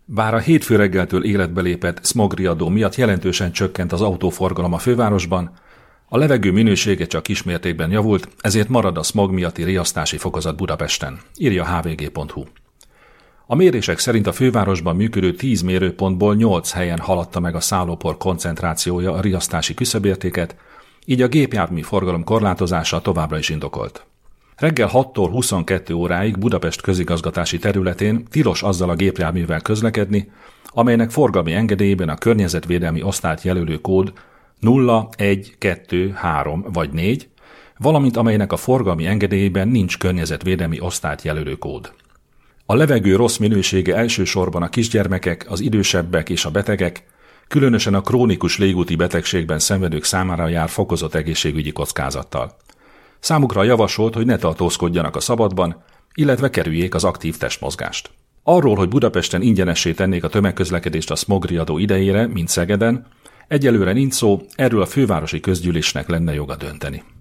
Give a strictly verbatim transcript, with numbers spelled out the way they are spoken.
Bár a hétfő reggeltől életbe lépett smogriadó miatt jelentősen csökkent az autóforgalom a fővárosban, a levegő minősége csak kismértékben javult, ezért marad a smog miatti riasztási fokozat Budapesten, írja há vé gé pont hú. A mérések szerint a fővárosban működő tíz mérőpontból nyolc helyen haladta meg a szállópor koncentrációja a riasztási küszöbértéket, így a gépjármű forgalom korlátozása továbbra is indokolt. Reggel hattól huszonkettő óráig Budapest közigazgatási területén tilos azzal a gépjárművel közlekedni, amelynek forgalmi engedélyében a környezetvédelmi osztályt jelölő kód nulla, egy, kettő, három vagy négy, valamint amelynek a forgalmi engedélyében nincs környezetvédelmi osztályt jelölő kód. A levegő rossz minősége elsősorban a kisgyermekek, az idősebbek és a betegek, különösen a krónikus légúti betegségben szenvedők számára jár fokozott egészségügyi kockázattal. Számukra javasolt, hogy ne tartózkodjanak a szabadban, illetve kerüljék az aktív testmozgást. Arról, hogy Budapesten ingyenessé tennék a tömegközlekedést a smogriadó idejére, mint Szegeden, egyelőre nincs szó, erről a fővárosi közgyűlésnek lenne joga dönteni.